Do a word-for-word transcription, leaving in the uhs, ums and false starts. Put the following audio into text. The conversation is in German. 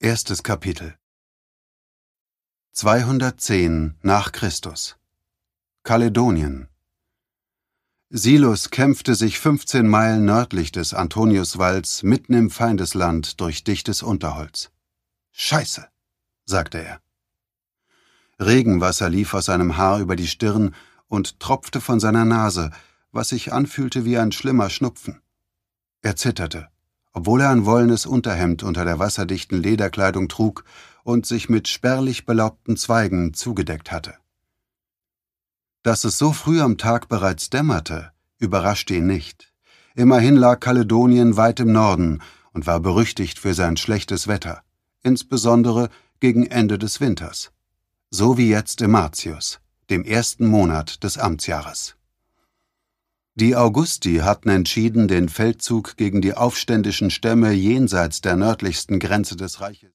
Erstes Kapitel. zweihundertzehn nach Christus. Kaledonien. Silus kämpfte sich fünfzehn Meilen nördlich des Antoniuswalls mitten im Feindesland durch dichtes Unterholz. »Scheiße«, sagte er. Regenwasser lief aus seinem Haar über die Stirn und tropfte von seiner Nase, was sich anfühlte wie ein schlimmer Schnupfen. Er zitterte, obwohl er ein wollenes Unterhemd unter der wasserdichten Lederkleidung trug und sich mit spärlich belaubten Zweigen zugedeckt hatte. Dass es so früh am Tag bereits dämmerte, überraschte ihn nicht. Immerhin lag Kaledonien weit im Norden und war berüchtigt für sein schlechtes Wetter, insbesondere gegen Ende des Winters. So wie jetzt im Martius, dem ersten Monat des Amtsjahres. Die Augusti hatten entschieden, den Feldzug gegen die aufständischen Stämme jenseits der nördlichsten Grenze des Reiches